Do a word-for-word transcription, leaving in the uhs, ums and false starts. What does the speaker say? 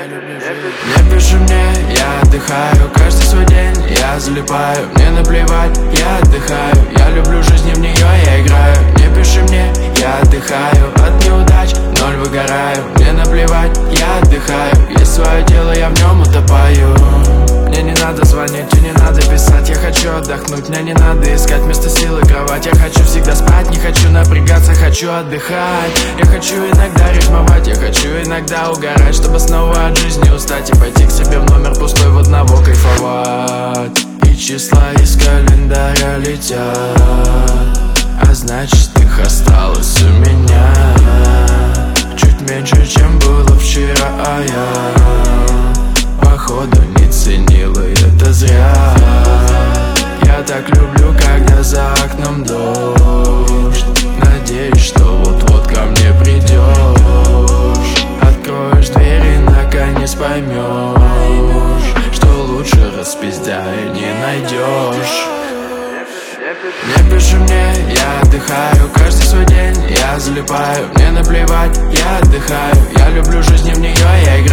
я люблю жизнь. Не пиши мне, я отдыхаю, каждый свой день я залипаю. Мне наплевать, я отдыхаю, я люблю жизнь, и в нее я играю. Не пиши мне, я отдыхаю, от неудач ноль выгораю. Мне наплевать, я отдыхаю, есть свое дело, я в нем утопаю. Мне не надо звонить и не надо писать, я хочу отдохнуть, мне не надо искать вместо силы кровать. Я хочу всегда спать, не хочу напрягаться, хочу отдыхать. Я хочу иногда рифмовать, я хочу иногда угорать, чтобы снова от жизни устать и пойти к себе в номер пустой в одного кайфовать. И числа из календаря летят, а значит их осталось у меня чуть меньше, чем было вчера, а я походу не ценила, и это зря. Я так люблю, когда за окном дождь. Надеюсь, что вот-вот ко мне придешь. Откроешь дверь и наконец поймешь, что лучше распиздя и не найдешь. Не пиши мне, я отдыхаю, каждый свой день я залипаю. Мне наплевать, я отдыхаю, я люблю жизнь, и в нее я играю.